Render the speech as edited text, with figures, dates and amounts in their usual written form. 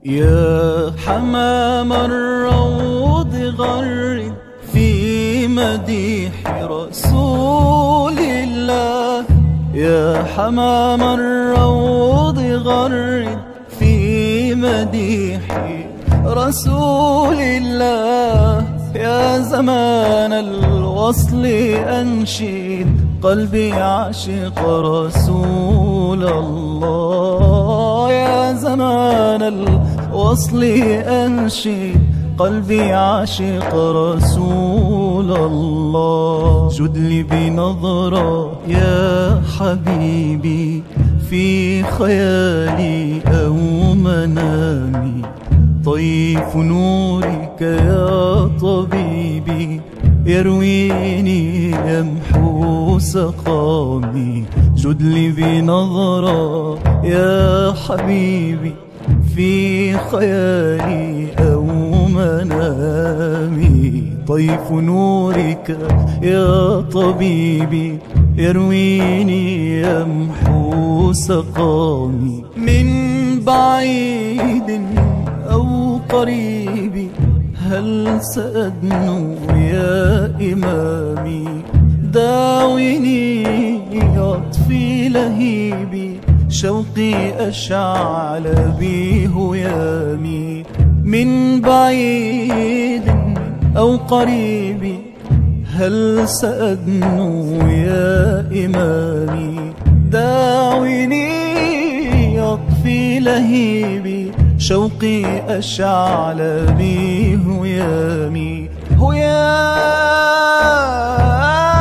يا حمام الروض غرد في مديح رسول الله. يا حمام الروض غرد في مديح رسول الله. يا زمان الوصل أنشد قلبي عاشق رسول الله. يا زمان الوصل أنشد قلبي عاشق رسول الله. جد لي بنظرة يا حبيبي في خيالي أو منامي. طيف نورك يا طبيبي يرويني يمحو سقامي. جد لي بنظرة يا حبيبي في خيالي أو منامي. طيف نورك يا طبيبي يرويني يمحو سقامي. من بعيد أو قريب هل سأدنو يا إمامي. داويني أطفي لهيبي شوقي أشعل بي هيامي. من بعيد أو قريب هل سأدنو يا إمامي. داويني أطفي لهيبي شوقي أشعل بي هيامي. هيامي